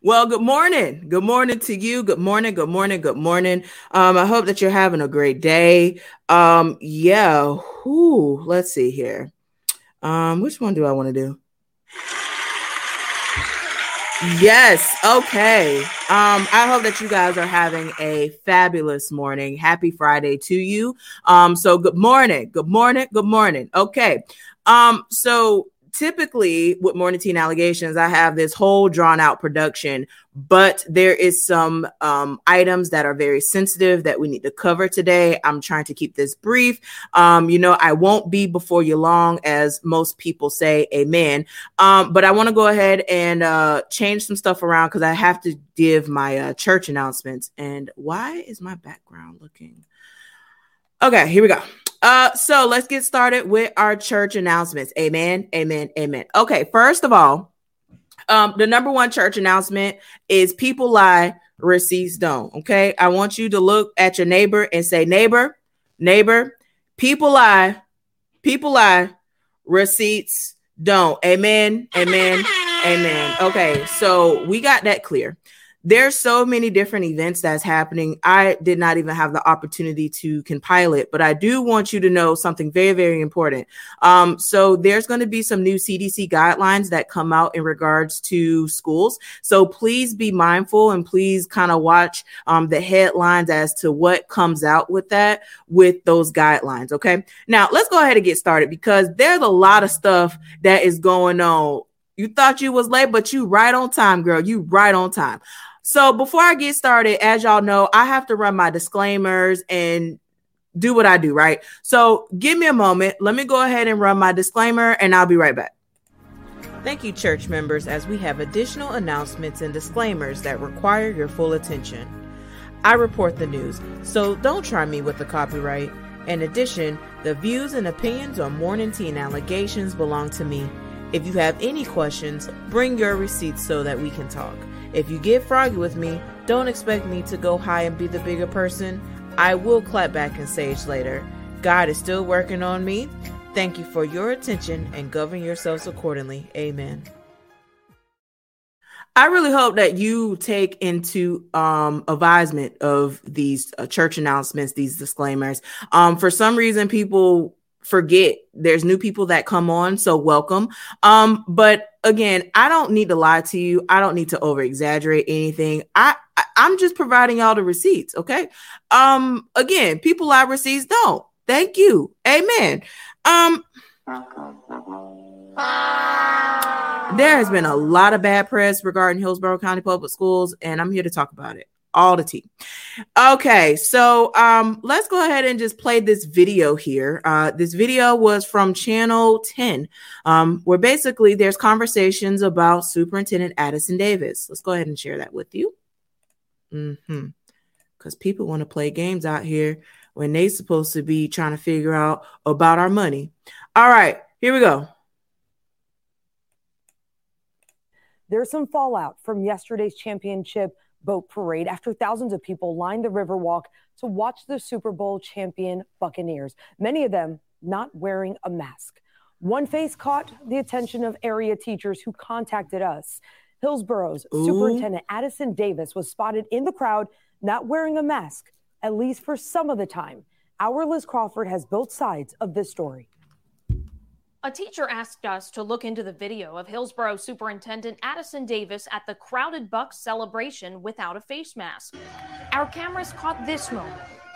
Well, good morning. Good morning to you. Good morning. Good morning. Good morning. I hope that you're having a great day. Yeah. Let's see here. Which one do I want to do? Yes. Okay. I hope that you guys are having a fabulous morning. Happy Friday to you. So good morning. Good morning. Good morning. Okay. So typically with Morning Teen Allegations, I have this whole drawn out production, but there is some items that are very sensitive that we need to cover today. I'm trying to keep this brief. I won't be before you long, as most people say, amen. But I want to go ahead and change some stuff around because I have to give my church announcements. And why is my background looking? Okay, here we go. So let's get started with our church announcements. Amen, amen, amen. Okay, first of all, the number one church announcement is people lie, receipts don't. Okay, I want you to look at your neighbor and say, neighbor, people lie, receipts don't. Amen, amen, amen. Okay, so we got that clear. There's so many different events that's happening. I did not even have the opportunity to compile it, but I do want you to know something very, very important. So there's going to be some new CDC guidelines that come out in regards to schools. So please be mindful and please kind of watch the headlines as to what comes out with that, with those guidelines. Okay. Now let's go ahead and get started because there's a lot of stuff that is going on. You thought you was late, but you right on time, girl. You right on time. So before I get started, as y'all know, I have to run my disclaimers and do what I do, right? So give me a moment. Let me go ahead and run my disclaimer and I'll be right back. Thank you, church members, as we have additional announcements and disclaimers that require your full attention. I report the news, so don't try me with the copyright. In addition, the views and opinions on Morning Teen Allegations belong to me. If you have any questions, bring your receipts so that we can talk. If you get froggy with me, don't expect me to go high and be the bigger person. I will clap back in sage later. God is still working on me. Thank you for your attention and govern yourselves accordingly. Amen. I really hope that you take into advisement of these church announcements, these disclaimers. For some reason, people forget there's new people that come on, so welcome. But again, I don't need to lie to you. I don't need to over exaggerate anything. I'm just providing y'all the receipts. Okay. Again, people lie, receipts don't. Thank you. Amen. There has been a lot of bad press regarding Hillsborough County Public Schools, and I'm here to talk about it. All the tea. Okay, so let's go ahead and just play this video here. This video was from Channel 10, where basically there's conversations about Superintendent Addison Davis. Let's go ahead and share that with you. Because people want to play games out here when they're supposed to be trying to figure out about our money. All right, here we go. There's some fallout from yesterday's championship boat parade after thousands of people lined the Riverwalk to watch the Super Bowl champion Buccaneers, many of them not wearing a mask. One face caught the attention of area teachers who contacted us. Hillsborough's Superintendent Addison Davis was spotted in the crowd not wearing a mask, at least for some of the time. Our Liz Crawford has both sides of this story. A teacher asked us to look into the video of Hillsborough Superintendent Addison Davis at the crowded Bucs celebration without a face mask. Our cameras caught this moment.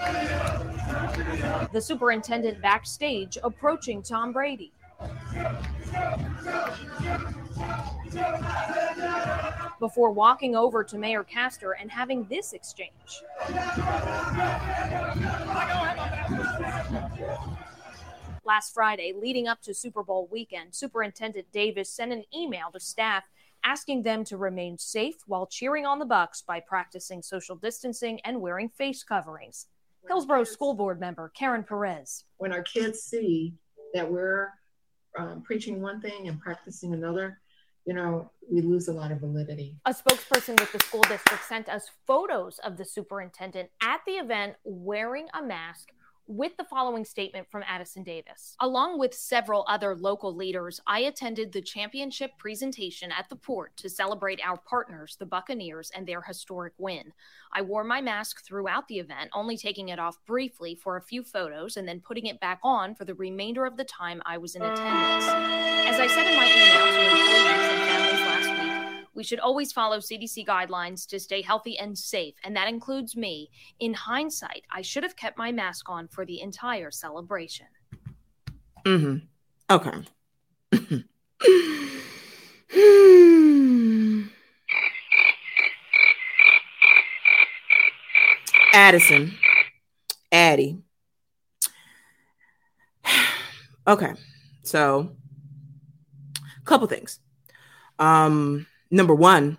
The superintendent backstage approaching Tom Brady. Before walking over to Mayor Castor and having this exchange. Last Friday, leading up to Super Bowl weekend, Superintendent Davis sent an email to staff asking them to remain safe while cheering on the Bucs by practicing social distancing and wearing face coverings. Hillsborough School Board member Karen Perez. When our kids see that we're preaching one thing and practicing another, we lose a lot of validity. A spokesperson with the school district sent us photos of the superintendent at the event wearing a mask with the following statement from Addison Davis. Along with several other local leaders, I attended the championship presentation at the port to celebrate our partners, the Buccaneers, and their historic win. I wore my mask throughout the event, only taking it off briefly for a few photos and then putting it back on for the remainder of the time I was in attendance. As I said in my email to employees and families last week, we should always follow CDC guidelines to stay healthy and safe, and that includes me. In hindsight, I should have kept my mask on for the entire celebration. Okay. Addie. Okay, so a couple things. Number one,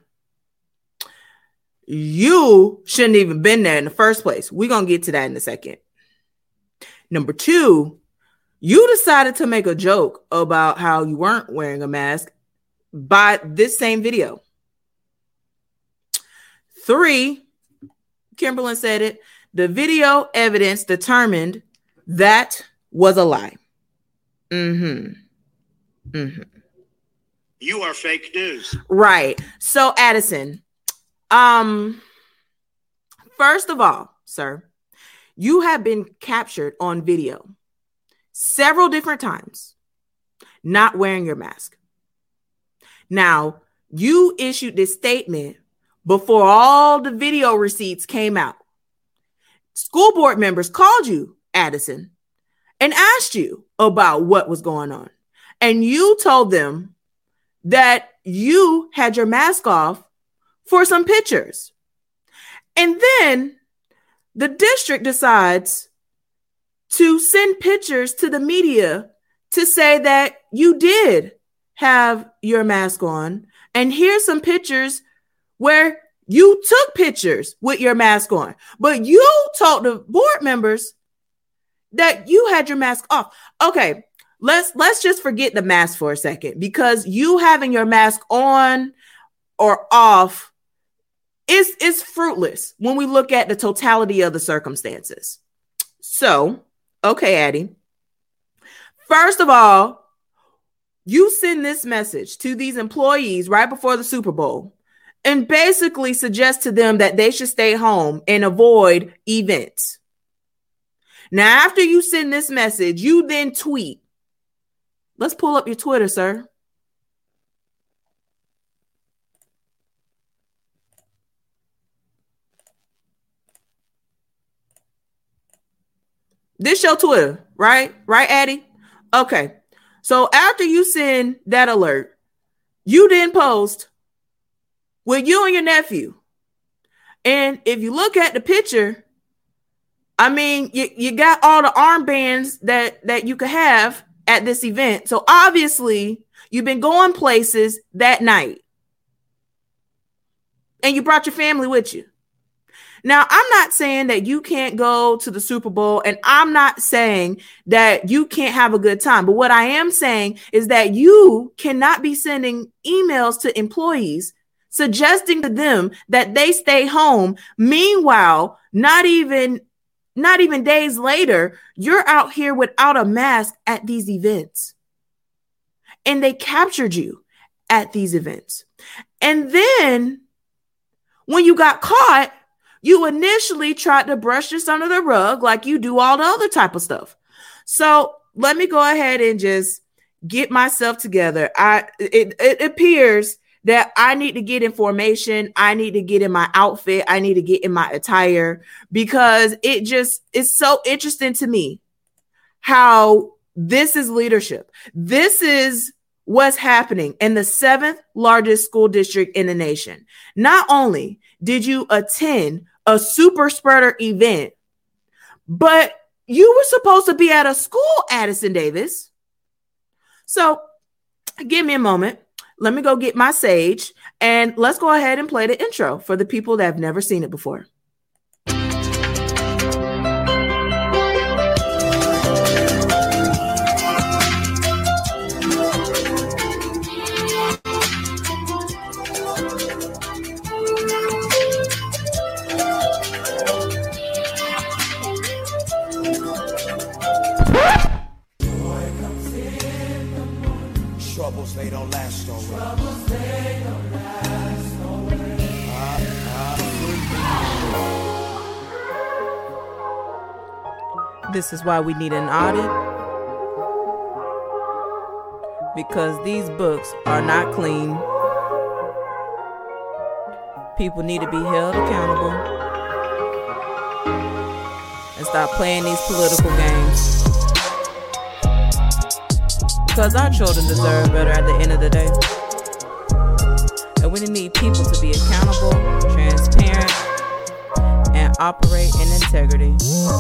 you shouldn't even been there in the first place. We're going to get to that in a second. Number two, you decided to make a joke about how you weren't wearing a mask by this same video. 3, Kimberlyn said it. The video evidence determined that was a lie. You are fake news. Right. So, Addison, first of all, sir, you have been captured on video several different times not wearing your mask. Now, you issued this statement before all the video receipts came out. School board members called you, Addison, and asked you about what was going on. And you told them that you had your mask off for some pictures. And then the district decides to send pictures to the media to say that you did have your mask on. And here's some pictures where you took pictures with your mask on. But you told the board members that you had your mask off. Okay. Let's just forget the mask for a second, because you having your mask on or off is fruitless when we look at the totality of the circumstances. So, okay, Addie. First of all, you send this message to these employees right before the Super Bowl and basically suggest to them that they should stay home and avoid events. Now, after you send this message, you then tweet. Let's pull up your Twitter, sir. This your Twitter, right? Right, Addie? Okay. So after you send that alert, you then post with you and your nephew. And if you look at the picture, I mean, you got all the armbands that you could have at this event. So obviously you've been going places that night and you brought your family with you. Now, I'm not saying that you can't go to the Super Bowl, and I'm not saying that you can't have a good time. But what I am saying is that you cannot be sending emails to employees suggesting to them that they stay home. Meanwhile, not even days later, you're out here without a mask at these events. And they captured you at these events. And then when you got caught, you initially tried to brush this under the rug like you do all the other type of stuff. So let me go ahead and just get myself together. It appears that I need to get information. I need to get in my outfit. I need to get in my attire, because it just is so interesting to me how this is leadership. This is what's happening in the 7th largest school district in the nation. Not only did you attend a super spreader event, but you were supposed to be at a school, Addison Davis. So give me a moment. Let me go get my sage, and let's go ahead and play the intro for the people that have never seen it before. This is why we need an audit. Because these books are not clean. People need to be held accountable. And stop playing these political games. Because our children deserve better at the end of the day. And we need people to be accountable, transparent, and operate in integrity.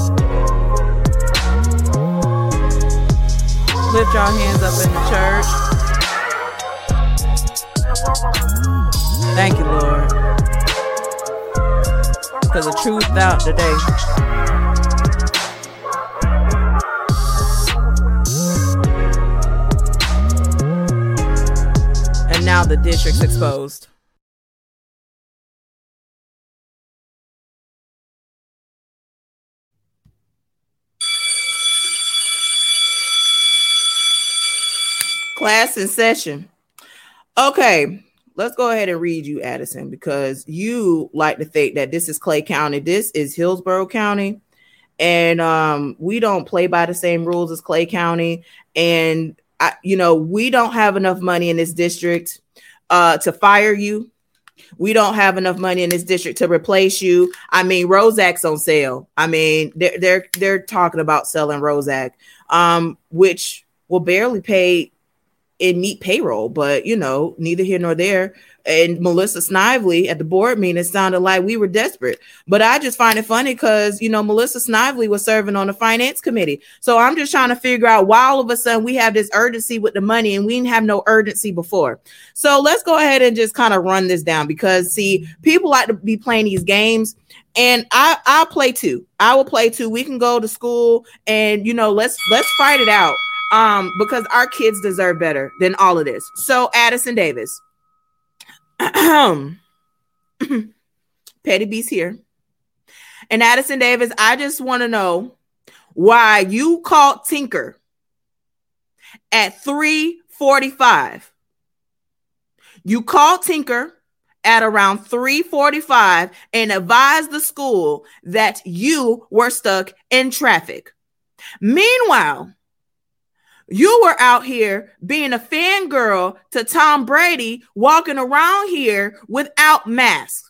Lift your hands up in the church. Thank you, Lord. Because the truth out today. And now the district's exposed. Class in session. Okay, let's go ahead and read you, Addison, because you like to think that this is Clay County. This is Hillsborough County, and we don't play by the same rules as Clay County. And we don't have enough money in this district to fire you. We don't have enough money in this district to replace you. I mean, Rozak's on sale. I mean, they're talking about selling Rozak, which will barely pay and meet payroll, but neither here nor there. And Melissa Snively at the board meeting, it sounded like we were desperate, but I just find it funny because Melissa Snively was serving on the finance committee. So I'm just trying to figure out why all of a sudden we have this urgency with the money and we didn't have no urgency before. So let's go ahead and just kind of run this down, because see, people like to be playing these games, and I'll play too. I will play too. We can go to school and let's fight it out. Because our kids deserve better than all of this. So Addison Davis, Petty B's here. And Addison Davis, I just want to know why you called Tinker at 3:45. You called Tinker at around 3:45 and advised the school that you were stuck in traffic. Meanwhile, you were out here being a fangirl to Tom Brady, walking around here without masks.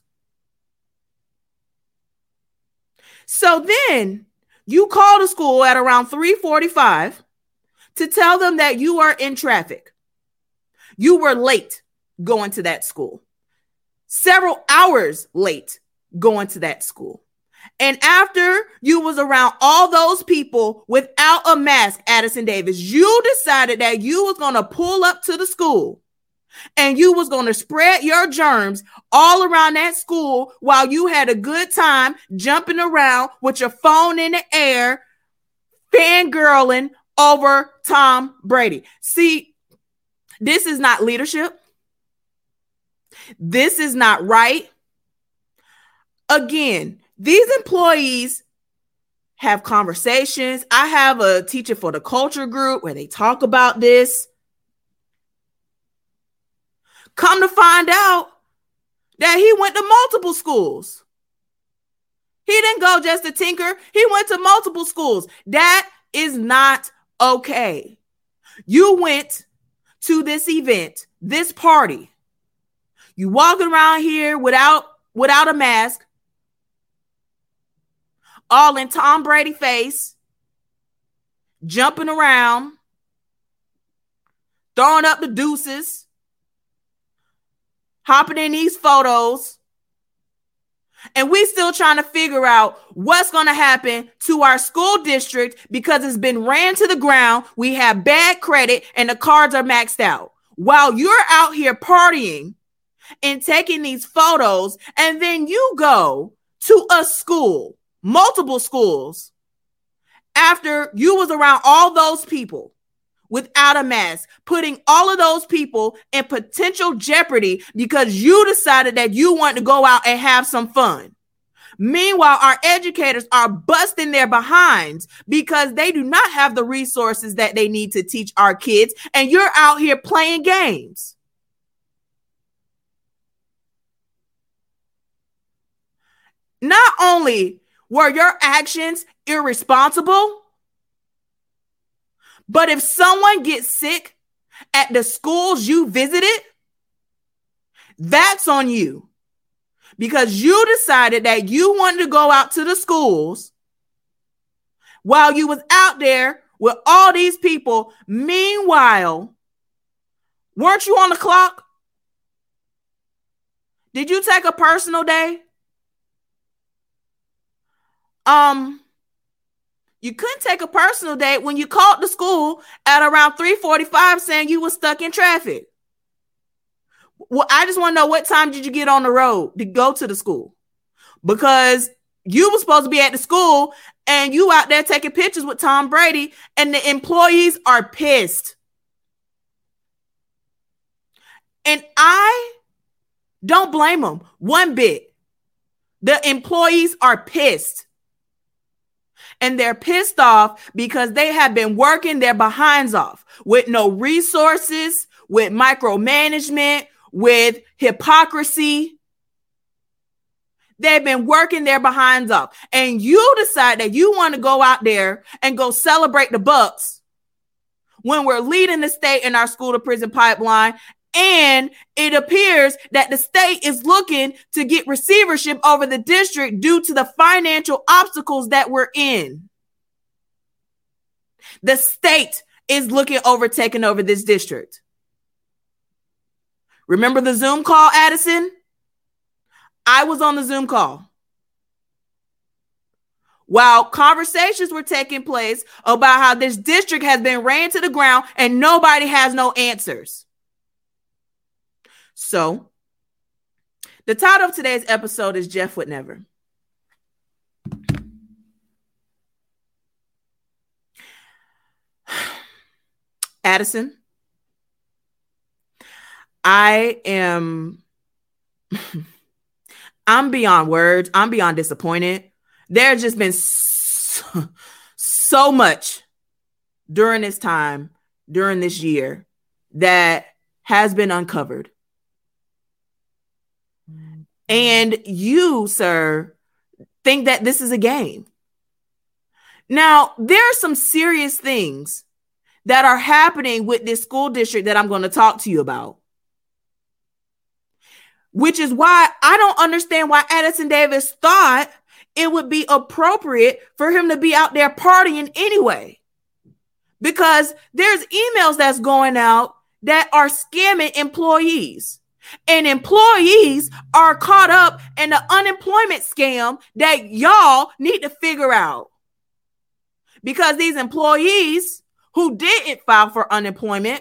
So then you call the school at around 3:45 to tell them that you are in traffic. You were late going to that school. Several hours late going to that school. And after you was around all those people without a mask, Addison Davis, you decided that you was going to pull up to the school and you was going to spread your germs all around that school while you had a good time jumping around with your phone in the air, fangirling over Tom Brady. See, this is not leadership. This is not right. Again, these employees have conversations. I have a teacher for the culture group where they talk about this. Come to find out that he went to multiple schools. He didn't go just to Tinker. He went to multiple schools. That is not okay. You went to this event, this party. You walking around here without a mask, all in Tom Brady face, jumping around, throwing up the deuces, hopping in these photos. And we still trying to figure out what's going to happen to our school district because it's been ran to the ground. We have bad credit and the cards are maxed out. While you're out here partying and taking these photos, and then you go to a school, multiple schools, after you was around all those people without a mask, putting all of those people in potential jeopardy because you decided that you want to go out and have some fun. Meanwhile, our educators are busting their behinds because they do not have the resources that they need to teach our kids, and you're out here playing games. Not only were your actions irresponsible, But if someone gets sick at the schools you visited, that's on you. Because you decided that you wanted to go out to the schools while you was out there with all these people. Meanwhile, weren't you on the clock? Did you take a personal day? You couldn't take a personal day when you called the school at around 3:45 saying you were stuck in traffic. Well, I just want to know, what time did you get on the road to go to the school? Because you were supposed to be at the school and you out there taking pictures with Tom Brady, and the employees are pissed. And I don't blame them one bit. The employees are pissed. And they're pissed off because they have been working their behinds off with no resources, with micromanagement, with hypocrisy. They've been working their behinds off. And you decide that you want to go out there and go celebrate the Bucks when we're leading the state in our school to prison pipeline. And it appears that the state is looking to get receivership over the district due to the financial obstacles that we're in. The state is taking over this district. Remember the Zoom call, Addison? I was on the Zoom call while conversations were taking place about how this district has been ran to the ground and nobody has no answers. So, the title of today's episode is Jeff Would Never. Addison, I'm beyond words. I'm beyond disappointed. There's just been so much during this time, during this year, that has been uncovered. And you, sir, think that this is a game. Now, there are some serious things that are happening with this school district that I'm going to talk to you about, which is why I don't understand why Addison Davis thought it would be appropriate for him to be out there partying anyway. Because there's emails that's going out that are scamming employees. And employees are caught up in the unemployment scam that y'all need to figure out. Because these employees who didn't file for unemployment,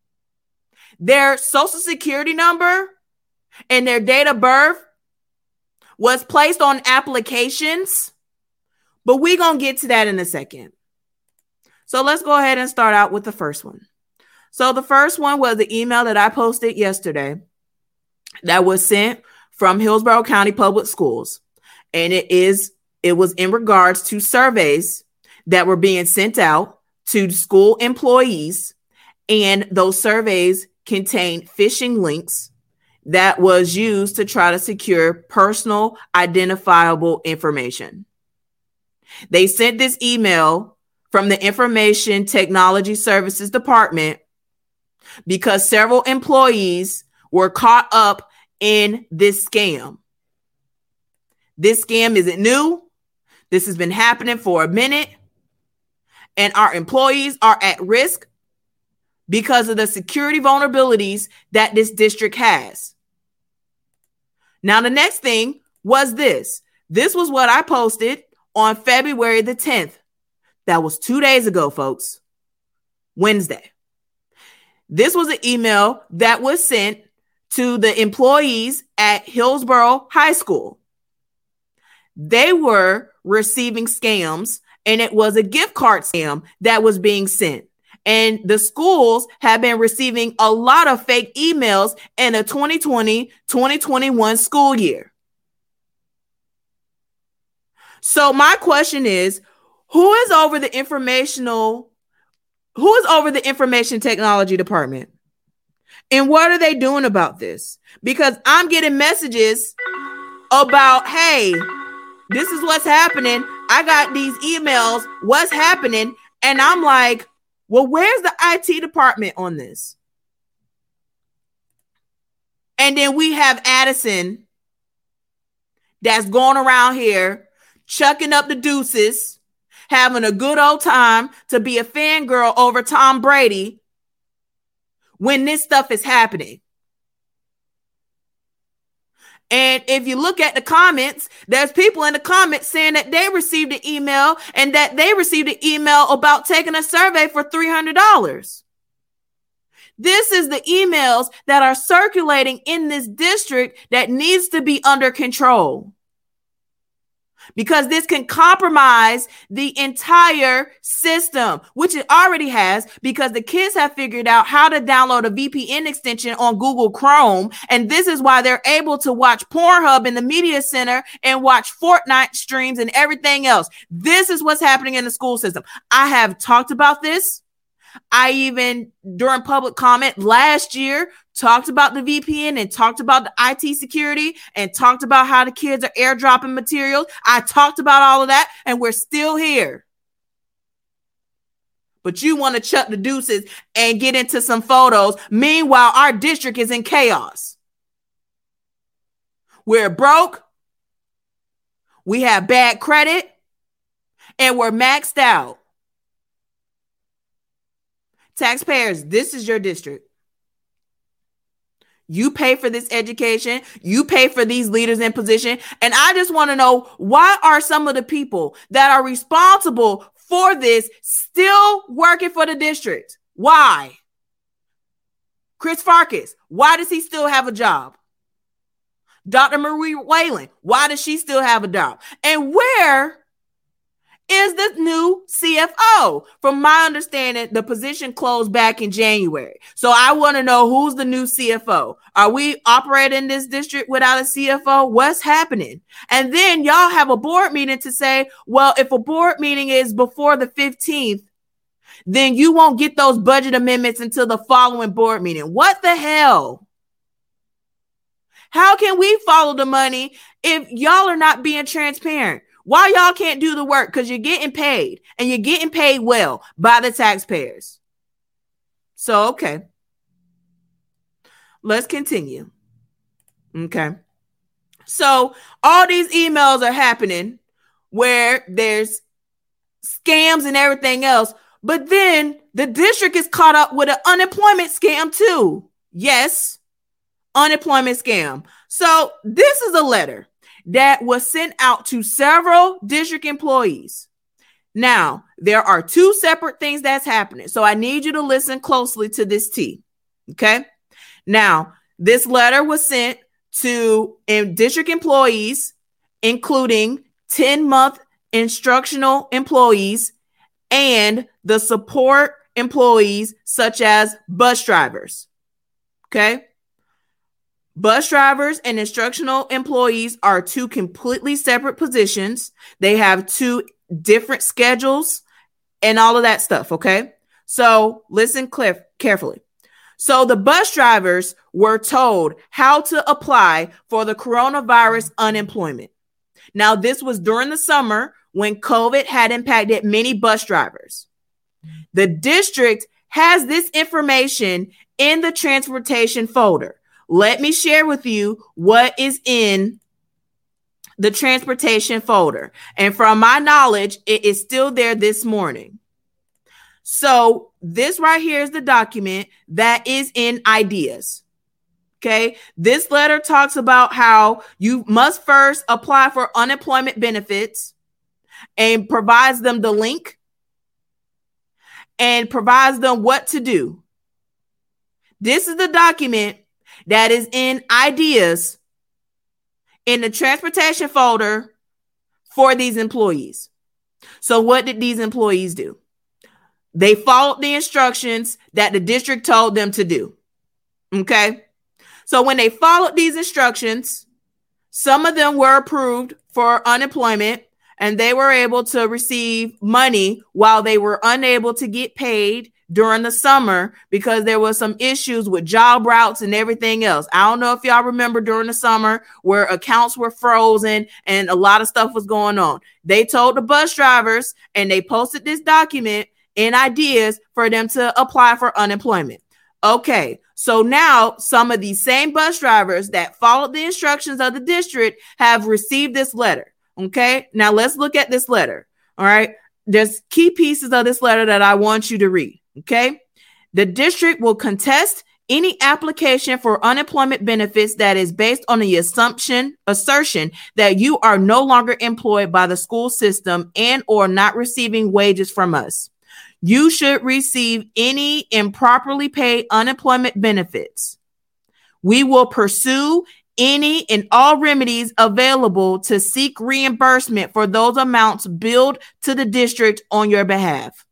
their social security number and their date of birth was placed on applications. But we're going to get to that in a second. So let's go ahead and start out with the first one. So the first one was the email that I posted yesterday that was sent from Hillsborough County Public Schools. And it was in regards to surveys that were being sent out to school employees. And those surveys contained phishing links that was used to try to secure personal identifiable information. They sent this email from the Information Technology Services Department because several employees were caught up in this scam. This scam isn't new. This has been happening for a minute. And our employees are at risk because of the security vulnerabilities that this district has. Now, the next thing was this. This was what I posted on February the 10th. That was 2 days ago, folks. Wednesday. This was an email that was sent to the employees at Hillsborough High School. They were receiving scams, and it was a gift card scam that was being sent. And the schools have been receiving a lot of fake emails in the 2020-2021 school year. So my question is, who is over the information technology department? And what are they doing about this? Because I'm getting messages about, hey, this is what's happening. I got these emails. What's happening? And I'm like, Well, where's the IT department on this? And then we have Addison that's going around here chucking up the deuces, having a good old time to be a fangirl over Tom Brady when this stuff is happening. And if you look at the comments, there's people in the comments saying that they received an email and that they received an email about taking a survey for $300. This is the emails that are circulating in this district that needs to be under control, because this can compromise the entire system, which it already has, because the kids have figured out how to download a VPN extension on Google Chrome. And this is why they're able to watch Pornhub in the media center and watch Fortnite streams and everything else. This is what's happening in the school system. I have talked about this. I even, during public comment last year, talked about the VPN and talked about the IT security and talked about how the kids are airdropping materials. I talked about all of that, and we're still here. But you want to chuck the deuces and get into some photos. Meanwhile, our district is in chaos. We're broke. We have bad credit, and we're maxed out. Taxpayers, this is your district. You pay for this education. You pay for these leaders in position. And I just want to know, why are some of the people that are responsible for this still working for the district? Why? Chris Farkas, why does he still have a job? Dr. Marie Whalen, why does she still have a job? And where is the new CFO? From my understanding, the position closed back in January. So I want to know, who's the new CFO? Are we operating this district without a CFO? What's happening? And then y'all have a board meeting to say, well, if a board meeting is before the 15th, then you won't get those budget amendments until the following board meeting. What the hell? How can we follow the money if y'all are not being transparent? Why y'all can't do the work? Because you're getting paid, and you're getting paid well by the taxpayers. So, okay. Let's continue. Okay. So all these emails are happening where there's scams and everything else, but then the district is caught up with an unemployment scam too. Yes, unemployment scam. So this is a letter that was sent out to several district employees. Now, there are two separate things that's happening. So I need you to listen closely to this T. Okay. Now, this letter was sent to district employees, including 10-month instructional employees and the support employees, such as bus drivers. Okay. Bus drivers and instructional employees are two completely separate positions. They have two different schedules and all of that stuff, okay? So listen carefully. So the bus drivers were told how to apply for the coronavirus unemployment. Now, this was during the summer when COVID had impacted many bus drivers. The district has this information in the transportation folder. Let me share with you what is in the transportation folder. And from my knowledge, it is still there this morning. So this right here is the document that is in IDEAS. Okay. This letter talks about how you must first apply for unemployment benefits and provides them the link and provides them what to do. This is the document that is in IDEAS in the transportation folder for these employees. So what did these employees do? They followed the instructions that the district told them to do. Okay. So when they followed these instructions, some of them were approved for unemployment and they were able to receive money while they were unable to get paid during the summer because there was some issues with job routes and everything else. I don't know if y'all remember during the summer where accounts were frozen and a lot of stuff was going on. They told the bus drivers and they posted this document in ideas for them to apply for unemployment. Okay, so now some of these same bus drivers that followed the instructions of the district have received this letter. Okay, now let's look at this letter. All right, there's key pieces of this letter that I want you to read. Okay, the district will contest any application for unemployment benefits that is based on the assertion that you are no longer employed by the school system and or not receiving wages from us. You should receive any improperly paid unemployment benefits. We will pursue any and all remedies available to seek reimbursement for those amounts billed to the district on your behalf.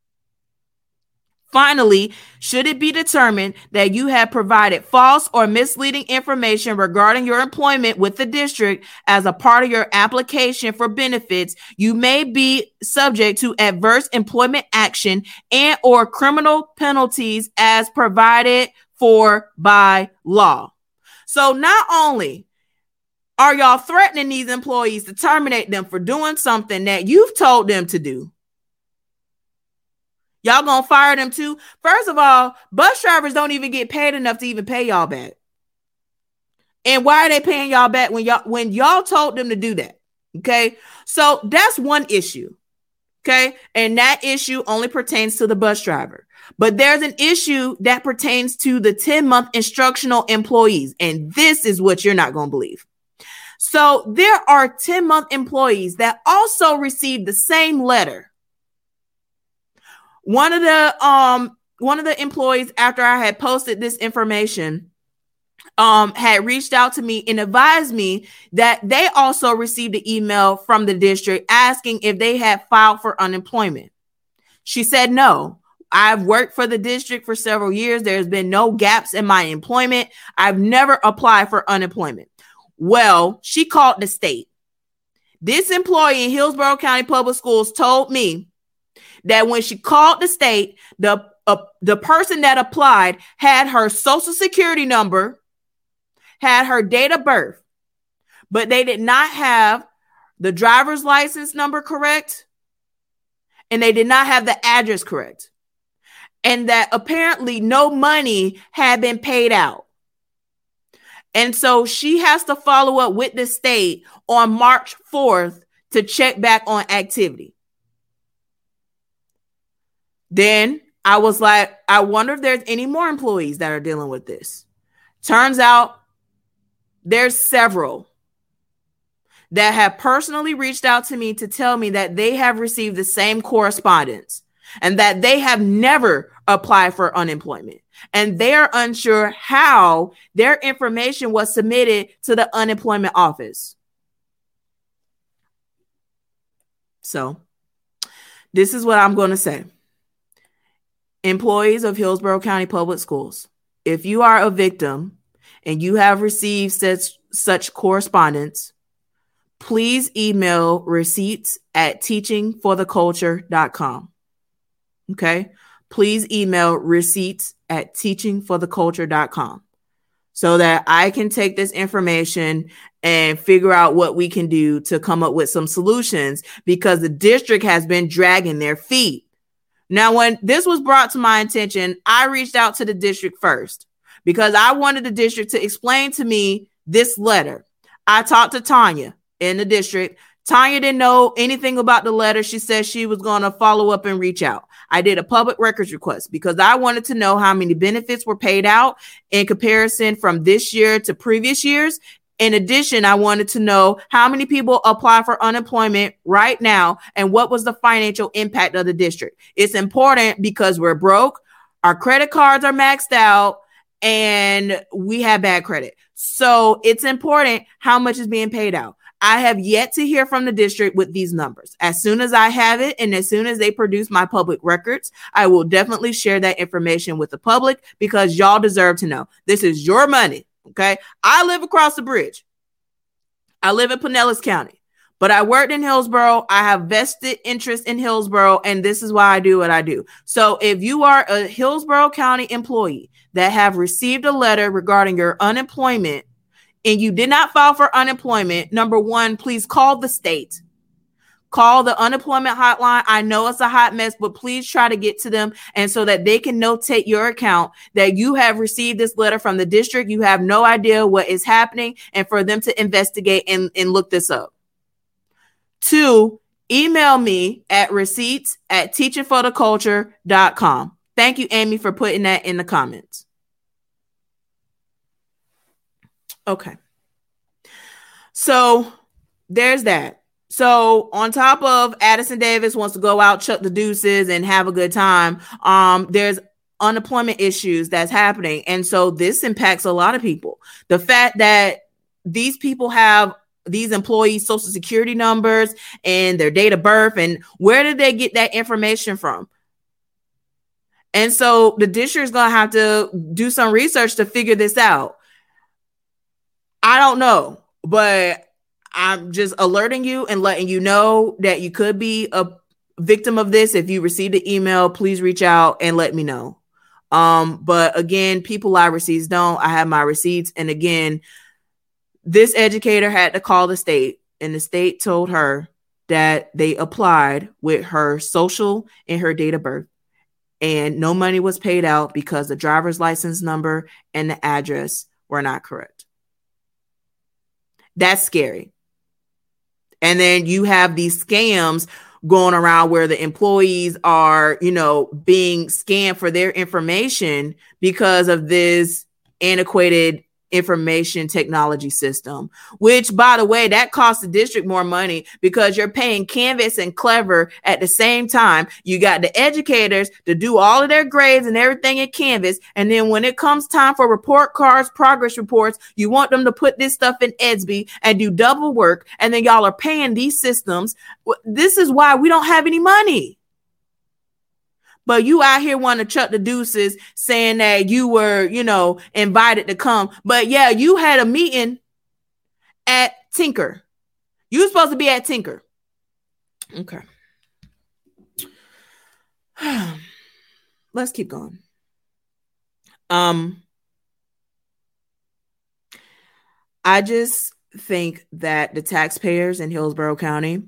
Finally, should it be determined that you have provided false or misleading information regarding your employment with the district as a part of your application for benefits, you may be subject to adverse employment action and or criminal penalties as provided for by law. So not only are y'all threatening these employees to terminate them for doing something that you've told them to do, y'all gonna fire them too? First of all, bus drivers don't even get paid enough to even pay y'all back. And why are they paying y'all back when y'all told them to do that? Okay, so that's one issue. Okay, and that issue only pertains to the bus driver. But there's an issue that pertains to the 10-month instructional employees, and this is what you're not gonna believe. So there are 10-month employees that also received the same letter. One of the employees, after I had posted this information, had reached out to me and advised me that they also received an email from the district asking if they had filed for unemployment. She said, no, I've worked for the district for several years. There's been no gaps in my employment. I've never applied for unemployment. Well, she called the state. This employee in Hillsborough County Public Schools told me that when she called the state, the person that applied had her social security number, had her date of birth, but they did not have the driver's license number correct, and they did not have the address correct, and that apparently no money had been paid out. And so she has to follow up with the state on March 4th to check back on activity. Then I was like, I wonder if there's any more employees that are dealing with this. Turns out there's several that have personally reached out to me to tell me that they have received the same correspondence and that they have never applied for unemployment. And they're unsure how their information was submitted to the unemployment office. So this is what I'm going to say. Employees of Hillsborough County Public Schools, if you are a victim and you have received such correspondence, please email receipts@teachingfortheculture.com. Okay? Please email receipts@teachingfortheculture.com so that I can take this information and figure out what we can do to come up with some solutions, because the district has been dragging their feet. Now, when this was brought to my attention, I reached out to the district first because I wanted the district to explain to me this letter. I talked to Tanya in the district. Tanya didn't know anything about the letter. She said she was going to follow up and reach out. I did a public records request because I wanted to know how many benefits were paid out in comparison from this year to previous years. In addition, I wanted to know how many people apply for unemployment right now and what was the financial impact of the district. It's important because we're broke, our credit cards are maxed out, and we have bad credit. So it's important how much is being paid out. I have yet to hear from the district with these numbers. As soon as I have it and as soon as they produce my public records, I will definitely share that information with the public because y'all deserve to know. This is your money. Okay, I live across the bridge. I live in Pinellas County, but I worked in Hillsborough. I have vested interest in Hillsborough, and this is why I do what I do. So if you are a Hillsborough County employee that have received a letter regarding your unemployment and you did not file for unemployment, number one, please call the state. call the unemployment hotline. I know it's a hot mess, but please try to get to them, and so that they can notate your account that you have received this letter from the district. You have no idea what is happening, and for them to investigate and look this up. 2, email me at receipts@teachingfortheculture.com. Thank you, Amy, for putting that in the comments. Okay. So there's that. So on top of Addison Davis wants to go out, chuck the deuces, and have a good time, there's unemployment issues that's happening. And so this impacts a lot of people. The fact that these people have these employees' social security numbers and their date of birth, and where did they get that information from? And so the district is going to have to do some research to figure this out. I don't know, but I'm just alerting you and letting you know that you could be a victim of this. If you received the email, please reach out and let me know. But again, people lie, receipts don't. I have my receipts. And again, this educator had to call the state, and the state told her that they applied with her social and her date of birth, and no money was paid out because the driver's license number and the address were not correct. That's scary. And then you have these scams going around where the employees are, being scammed for their information because of this antiquated information technology system, which, by the way, that costs the district more money because you're paying Canvas and Clever at the same time. You got the educators to do all of their grades and everything in Canvas, and then when it comes time for report cards, progress reports, you want them to put this stuff in Edsby and do double work, and then y'all are paying these systems. This is why we don't have any money. But you out here want to chuck the deuces saying that you were, invited to come. But yeah, you had a meeting at Tinker. You were supposed to be at Tinker. Okay. Let's keep going. I just think that the taxpayers in Hillsborough County,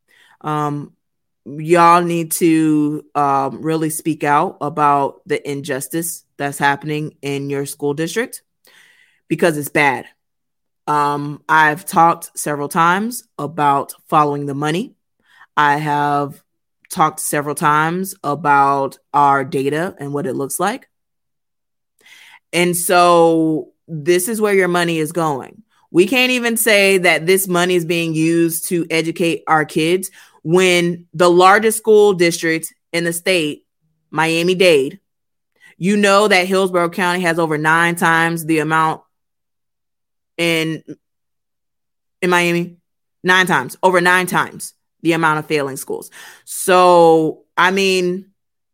y'all need to really speak out about the injustice that's happening in your school district because it's bad. I've talked several times about following the money. I have talked several times about our data and what it looks like. And so this is where your money is going. We can't even say that this money is being used to educate our kids when the largest school district in the state, Miami-Dade, that Hillsborough County has over 9 times the amount in Miami, 9 times, over 9 times the amount of failing schools. So, I mean,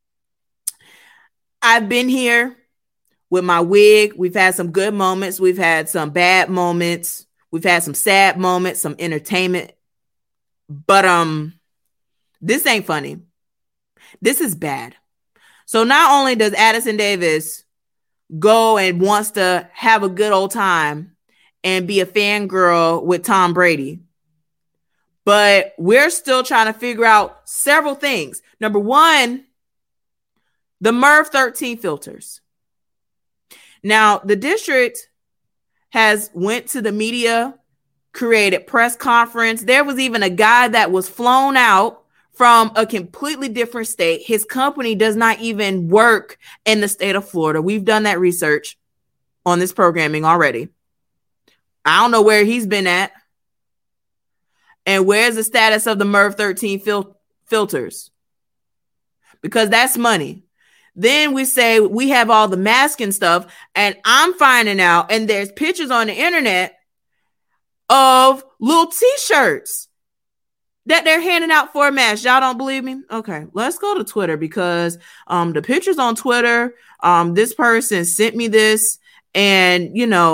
I've been here with my wig. We've had some good moments. We've had some bad moments. We've had some sad moments, some entertainment. But this ain't funny. This is bad. So not only does Addison Davis go and wants to have a good old time and be a fangirl with Tom Brady, but we're still trying to figure out several things. Number one, the MERV 13 filters. Now, the district has went to the media, created press conference. There was even a guy that was flown out from a completely different state. His company does not even work in the state of Florida. We've done that research on this programming already. I don't know where he's been at. And where's the status of the MERV 13 filters? Because that's money. Then we say we have all the masking stuff, and I'm finding out, and there's pictures on the internet of little t-shirts that they're handing out for a mask. Y'all don't believe me? Okay, let's go to Twitter because the pictures on Twitter, this person sent me this, and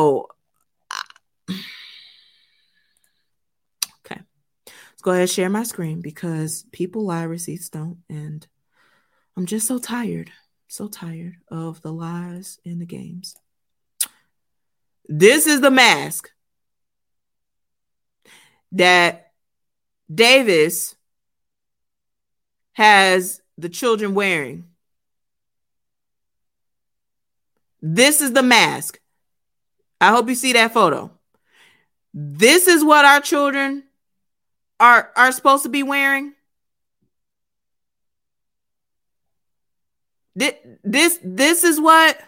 okay, let's go ahead and share my screen because people lie, receipts don't, and I'm just so tired of the lies and the games. This is the mask that Davis has the children wearing. This is the mask. I hope you see that photo. This is what our children are supposed to be wearing. This is what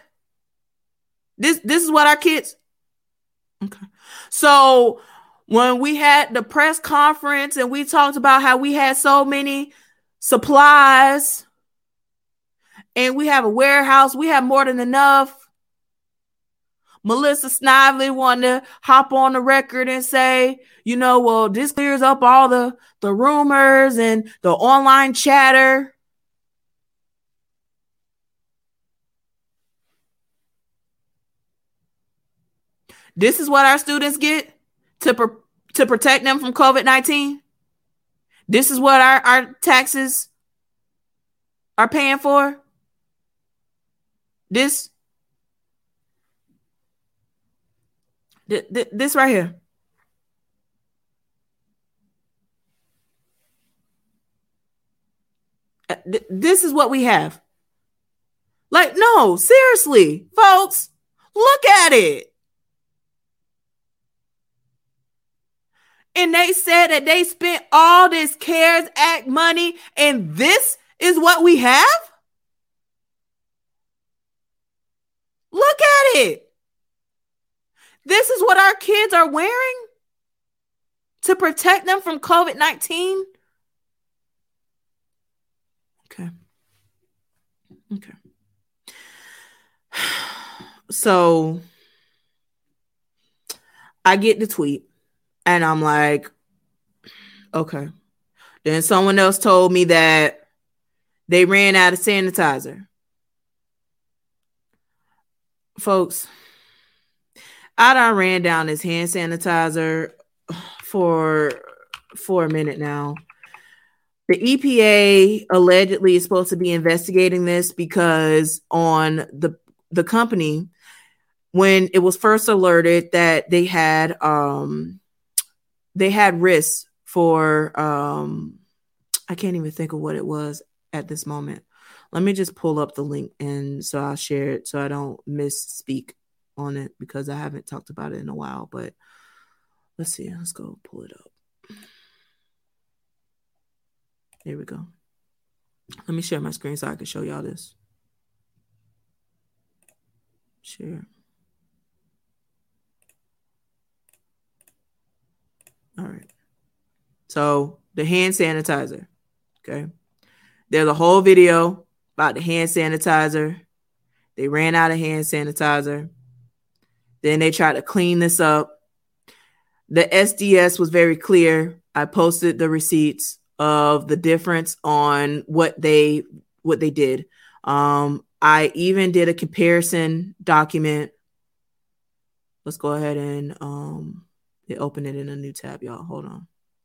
our kids. Okay. So when we had the press conference and we talked about how we had so many supplies and we have a warehouse, we have more than enough. Melissa Snively wanted to hop on the record and say, well, this clears up all the rumors and the online chatter. This is what our students get to protect them from COVID-19. This is what our taxes are paying for. This right here. This is what we have. Like, no, seriously, folks, look at it. And they said that they spent all this CARES Act money, and this is what we have? Look at it. This is what our kids are wearing to protect them from COVID-19? Okay. So I get the tweet and I'm like, okay. Then someone else told me that they ran out of sanitizer. Folks, I done ran down this hand sanitizer for a minute now. The EPA allegedly is supposed to be investigating this because on the company, when it was first alerted that they had risks for I can't even think of what it was at this moment. Let me just pull up the link and so I'll share it so I don't misspeak on it because I haven't talked about it in a while. But let's see. Let's go pull it up. Here we go. Let me share my screen so I can show y'all this. Share. All right. So the hand sanitizer. Okay. There's a whole video about the hand sanitizer. They ran out of hand sanitizer. Then they tried to clean this up. The SDS was very clear. I posted the receipts of the difference on what they did. I even did a comparison document. Let's go ahead and open it in a new tab, y'all. Hold on.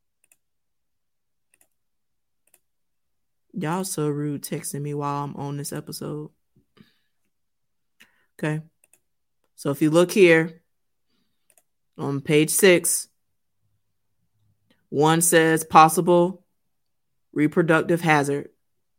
Y'all so rude texting me while I'm on this episode. Okay. So if you look here on page 6, one says possible reproductive hazard.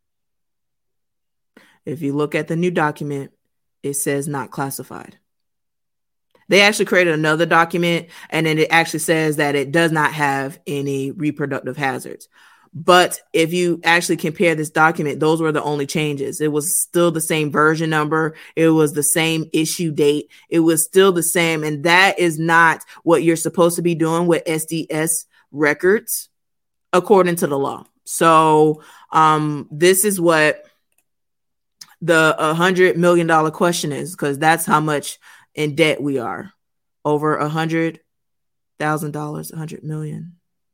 If you look at the new document, it says not classified. They actually created another document and then it actually says that it does not have any reproductive hazards. But if you actually compare this document, those were the only changes. It was still the same version number. It was the same issue date. It was still the same. And that is not what you're supposed to be doing with SDS records, according to the law. So this is what the $100 million question is, because that's how much in debt we are. Over $100,000, $100 million.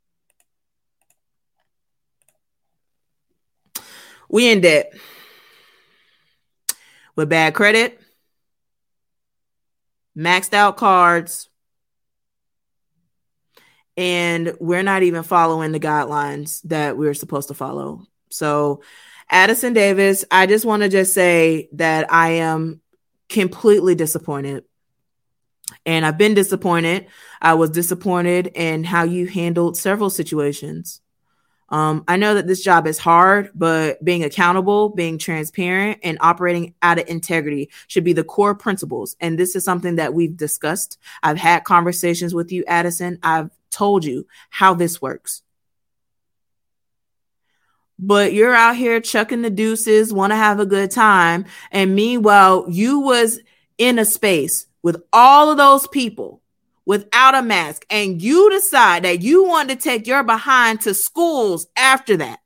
We in debt with bad credit, maxed out cards, and we're not even following the guidelines that we're supposed to follow. So Addison Davis, I just want to just say that I am completely disappointed. And I've been disappointed. I was disappointed in how you handled several situations. I know that this job is hard, but being accountable, being transparent, and operating out of integrity should be the core principles. And this is something that we've discussed. I've had conversations with you, Addison. I've told you how this works. But you're out here chucking the deuces, want to have a good time. And meanwhile, you was in a space with all of those people without a mask, and you decide that you want to take your behind to schools after that.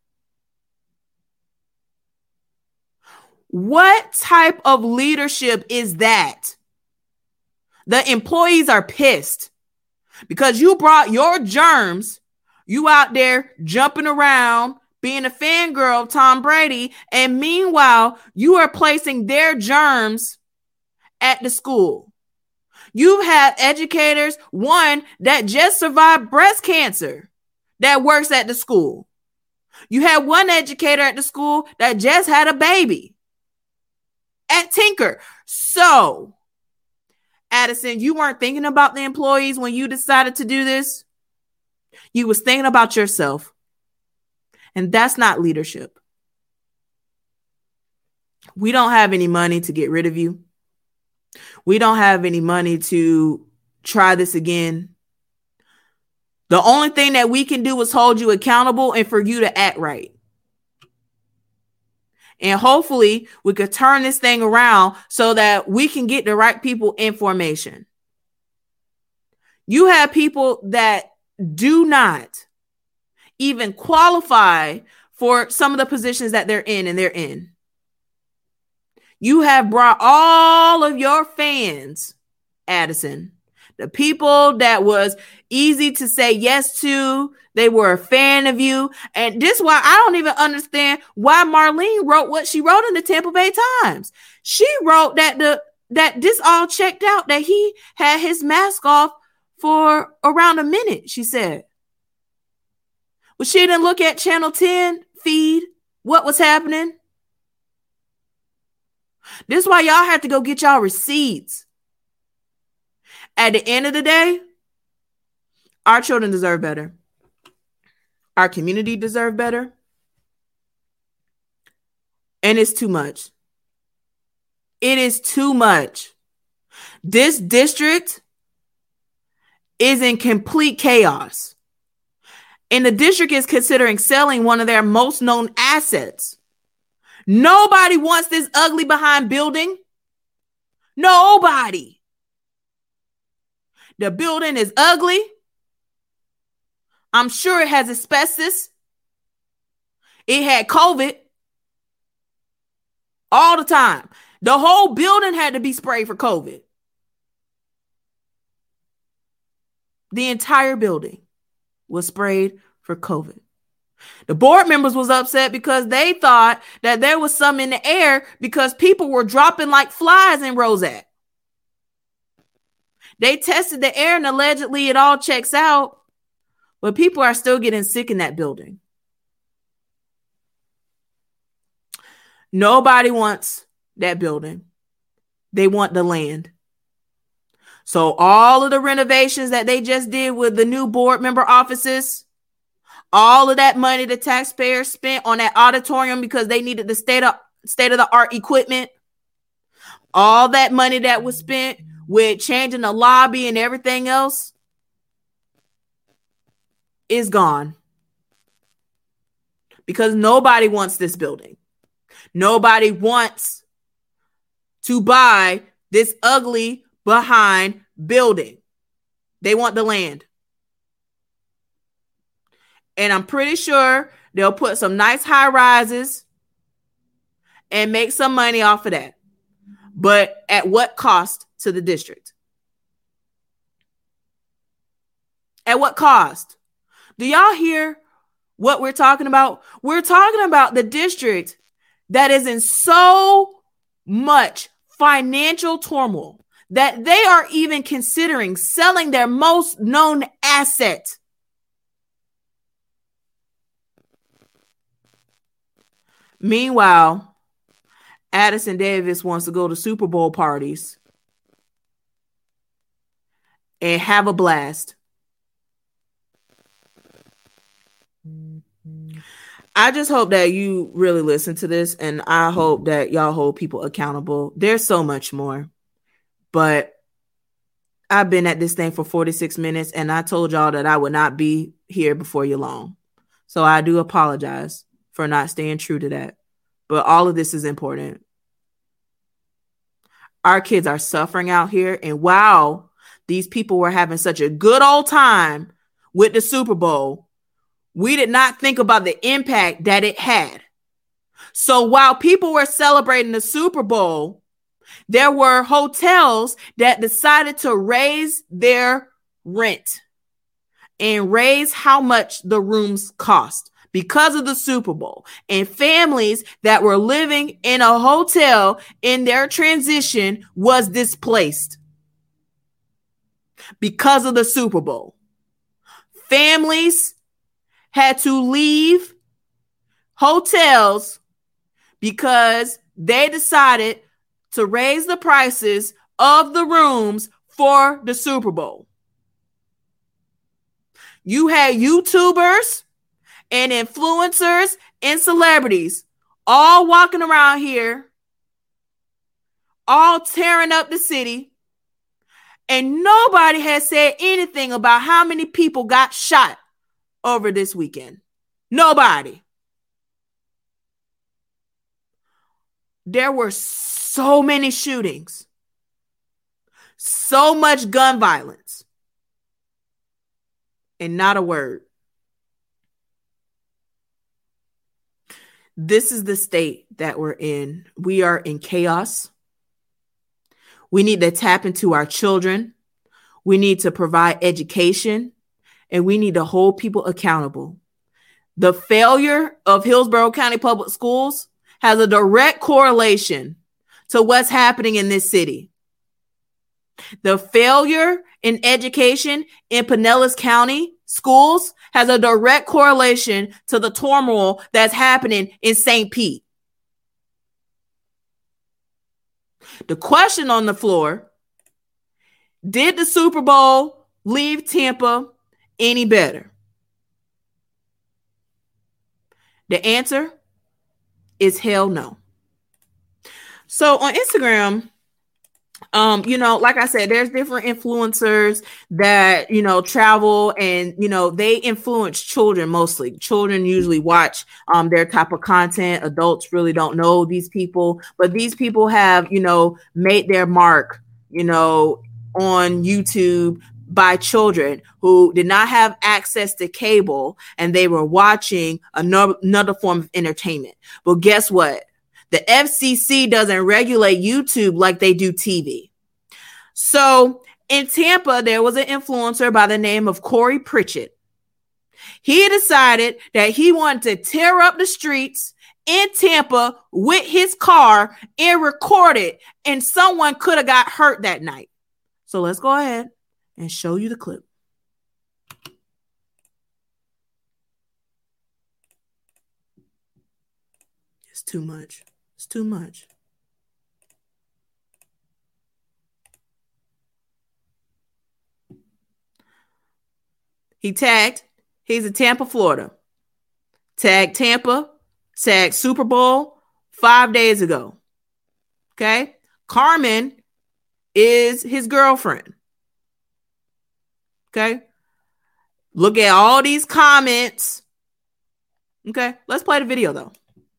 What type of leadership is that? The employees are pissed because you brought your germs, you out there jumping around, being a fangirl of Tom Brady, and meanwhile, you are placing their germs at the school. You have educators, one that just survived breast cancer that works at the school. You have one educator at the school that just had a baby at Tinker. So, Addison, you weren't thinking about the employees when you decided to do this. You was thinking about yourself. And that's not leadership. We don't have any money to get rid of you. We don't have any money to try this again. The only thing that we can do is hold you accountable and for you to act right. And hopefully we could turn this thing around so that we can get the right people in formation. You have people that do not even qualify for some of the positions that they're in, and they're in. You have brought all of your fans, Addison, the people that was easy to say yes to, they were a fan of you. And this is why I don't even understand why Marlene wrote what she wrote in the Tampa Bay Times. She wrote that this all checked out, that he had his mask off for around a minute, she said. But she didn't look at Channel 10 feed, what was happening. This is why y'all have to go get y'all receipts. At the end of the day, our children deserve better. Our community deserve better. And it's too much. It is too much. This district is in complete chaos. And the district is considering selling one of their most known assets. Nobody wants this ugly behind building. Nobody. The building is ugly. I'm sure it has asbestos. It had COVID all the time. The whole building had to be sprayed for COVID. The entire building was sprayed for COVID. The board members was upset because they thought that there was some in the air because people were dropping like flies in Rosette. They tested the air and allegedly it all checks out, but people are still getting sick in that building. Nobody wants that building. They want the land. So all of the renovations that they just did with the new board member offices, all of that money the taxpayers spent on that auditorium because they needed the state of the art equipment, all that money that was spent with changing the lobby and everything else is gone. Because nobody wants this building. Nobody wants to buy this ugly behind building. They want the land. And I'm pretty sure they'll put some nice high rises and make some money off of that. But at what cost to the district? At what cost? Do y'all hear what we're talking about? We're talking about the district that is in so much financial turmoil that they are even considering selling their most known asset. Meanwhile, Addison Davis wants to go to Super Bowl parties and have a blast. I just hope that you really listen to this, and I hope that y'all hold people accountable. There's so much more, but I've been at this thing for 46 minutes, and I told y'all that I would not be here before you long. So I do apologize for not staying true to that. But all of this is important. Our kids are suffering out here, and while these people were having such a good old time with the Super Bowl, we did not think about the impact that it had. So while people were celebrating the Super Bowl, there were hotels that decided to raise their rent and raise how much the rooms cost because of the Super Bowl. And families that were living in a hotel in their transition was displaced because of the Super Bowl. Families had to leave hotels because they decided to raise the prices of the rooms for the Super Bowl. You had YouTubers and influencers and celebrities all walking around here, all tearing up the city, and nobody has said anything about how many people got shot over this weekend. Nobody. There were so many shootings, so much gun violence, and not a word. This is the state that we're in. We are in chaos. We need to tap into our children. We need to provide education, and we need to hold people accountable. The failure of Hillsborough County Public Schools has a direct correlation to what's happening in this city. The failure in education in Pinellas County schools has a direct correlation to the turmoil that's happening in St. Pete. The question on the floor: did the Super Bowl leave Tampa any better? The answer is hell no. So on Instagram, like I said, there's different influencers that, travel and, they influence children mostly. Children usually watch their type of content. Adults really don't know these people, but these people have, made their mark, on YouTube by children who did not have access to cable, and they were watching another form of entertainment. But guess what? The FCC doesn't regulate YouTube like they do TV. So in Tampa, there was an influencer by the name of Corey Pritchett. He decided that he wanted to tear up the streets in Tampa with his car and record it, and someone could have got hurt that night. So let's go ahead and show you the clip. It's too much. It's too much. He tagged, he's in Tampa, Florida. Tagged Tampa, tagged Super Bowl 5 days ago. Okay? Carmen is his girlfriend. Okay? Look at all these comments. Okay? Let's play the video though.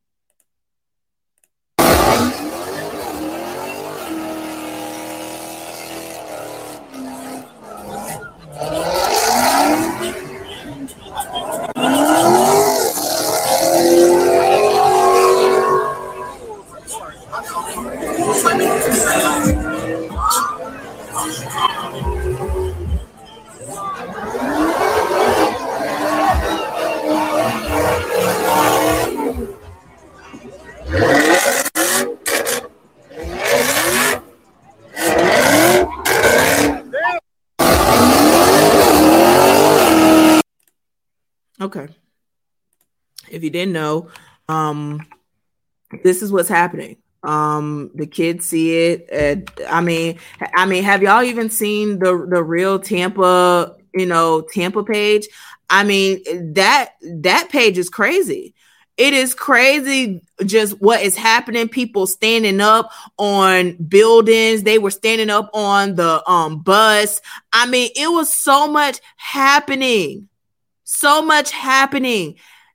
Okay. If you didn't know, this is what's happening. The kids see it. I mean, have y'all even seen the real Tampa, Tampa page? I mean, that page is crazy. It is crazy just what is happening. People standing up on buildings. They were standing up on the bus. I mean, it was so much happening. So much happening.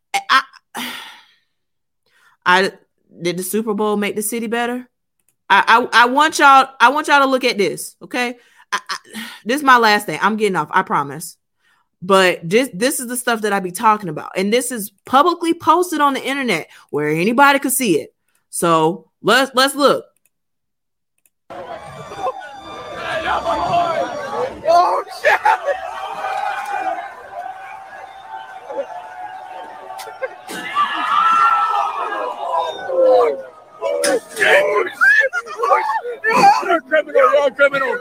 I did the Super Bowl make the city better? I want y'all to look at this, okay? This is my last thing. I'm getting off, I promise. But this is the stuff that I be talking about. And this is publicly posted on the internet where anybody could see it. So let's look. Oh, shit. You're a criminal.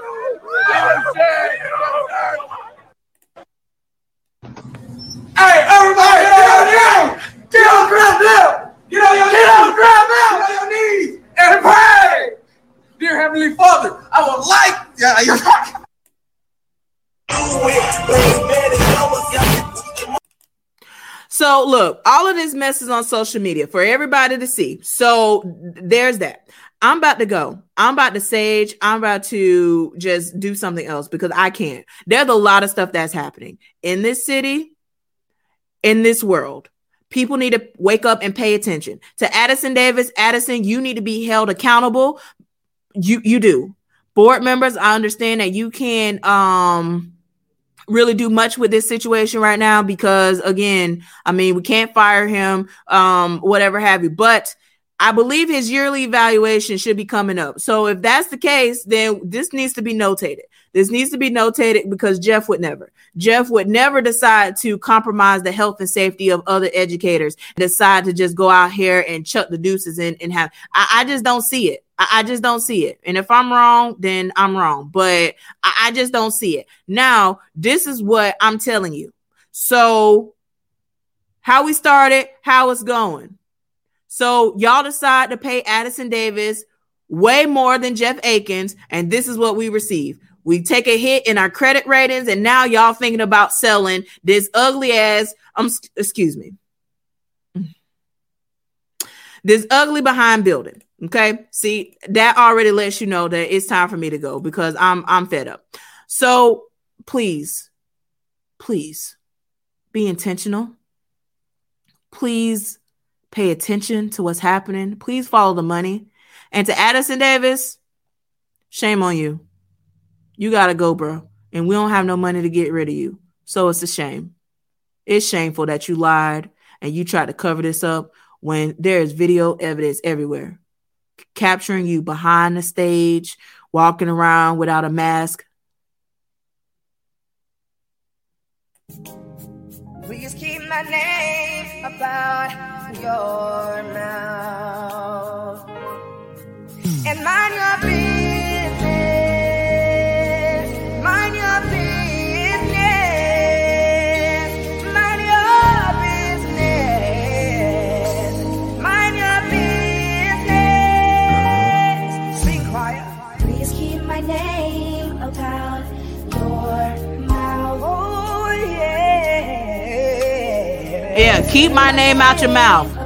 Hey, everybody, get on the ground now! Get on the ground now! Get on your knees and pray! Dear Heavenly Father, I would like... So look, all of this mess is on social media for everybody to see. So there's that. I'm about to go. I'm about to sage. I'm about to just do something else because I can't. There's a lot of stuff that's happening in this city, in this world. People need to wake up and pay attention. To Addison Davis, Addison, you need to be held accountable. You do. Board members, I understand that you can't really do much with this situation right now because, again, I mean, we can't fire him, whatever have you. But I believe his yearly evaluation should be coming up. So if that's the case, then this needs to be notated. This needs to be notated because Jeff would never decide to compromise the health and safety of other educators, decide to just go out here and chuck the deuces in and have, I just don't see it. I just don't see it. And if I'm wrong, then I'm wrong, but I just don't see it. Now, this is what I'm telling you. So how we started, how it's going. So y'all decide to pay Addison Davis way more than Jeff Akins, and this is what we receive. We take a hit in our credit ratings, and now y'all thinking about selling this ugly ass, this ugly behind building. Okay. See, that already lets you know that it's time for me to go because I'm fed up. So please be intentional. Please pay attention to what's happening. Please follow the money. And to Addison Davis, shame on you. You got to go, bro. And we don't have no money to get rid of you. So it's a shame. It's shameful that you lied and you tried to cover this up when there is video evidence everywhere. Capturing you behind the stage, walking around without a mask. Please keep my name about your mouth and mind your business. Mind your business. Mind your business. Mind your business. Sing choir. Please keep my name about your mouth. Oh yeah. Yeah, keep my name out your mouth.